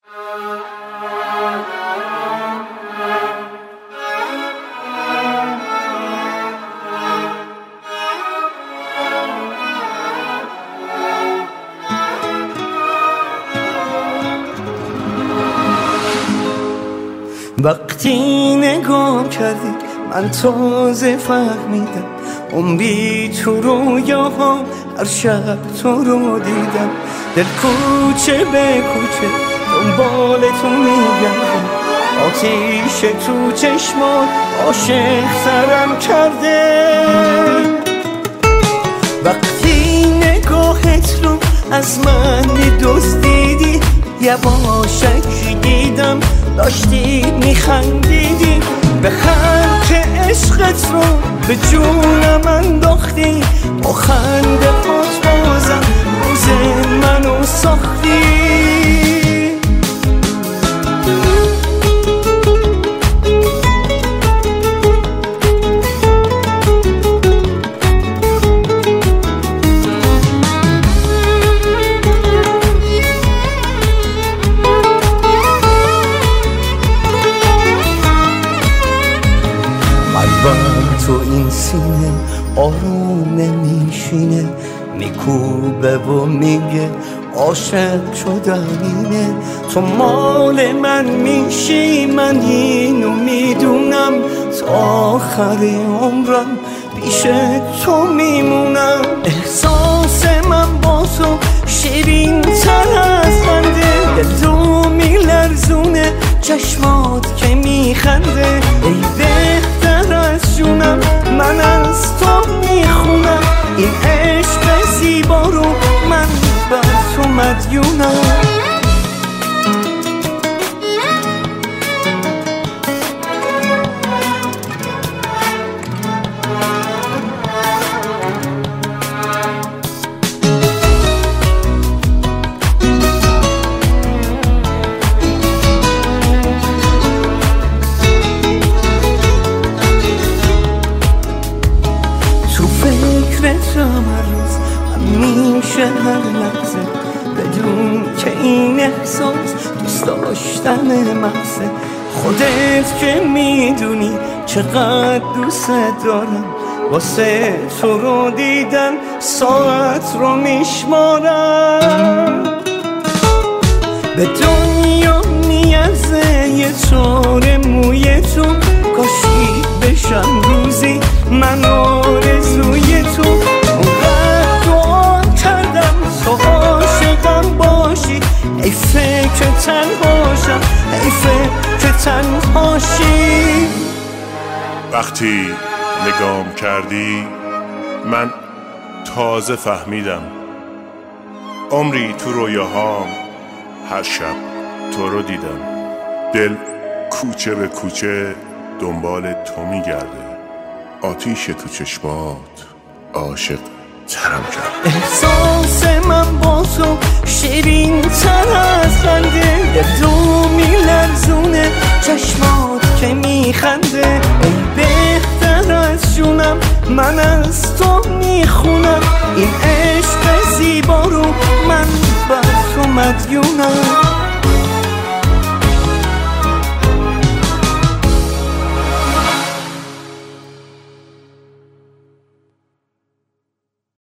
وقتی نگاه کردی من تازه فهمیدم عمری تو رویاها هر شب تو رو دیدم دل کوچه به کوچه دنبال تو میگردم آتیش تو چشمان عاشق سرم کرده وقتی نگاهت رو از من دزدیدی یواشک دیدم داشتی میخندیدی به خلق عشقت رو به جونم انداختی با خنده هات بازم روز منو ساختی تو این سینه آروم نمیشینه میکوبه و میگه عاشق شدم اینه تو مال من میشی من اینو میدونم تا آخر عمرم پیش تو میمونم احساس من با تو شیرین تر از خنده دلو میلرزونه چشمات که میخنده ای بهتر از جونم من از تو میخونم این عشق زیبا رو من بر تو مدیونم میشه هر لحظه بدون که این احساس دوست داشتن محضه خودت که میدونی چقدر دوست دارم واسه تو رو دیدن ساعت رو میشمارم به دنیا نیازه یه چاره موی تو کاشی بشم روزی من آرزوی تو ای فکر تنهاشم ای فکر تنهاشی وقتی نگام کردی من تازه فهمیدم عمری تو رویاهام هر شب تو رو دیدم دل کوچه به کوچه دنبال تو میگرده آتیش تو چشمات عاشق ترم کرد احساس من با تو شیرین تر از خنده دلو میلرزونه چشمات که میخنده ای بهتر از جونم من از تو میخونم این عشق زیبا رو من بر تو مدیونم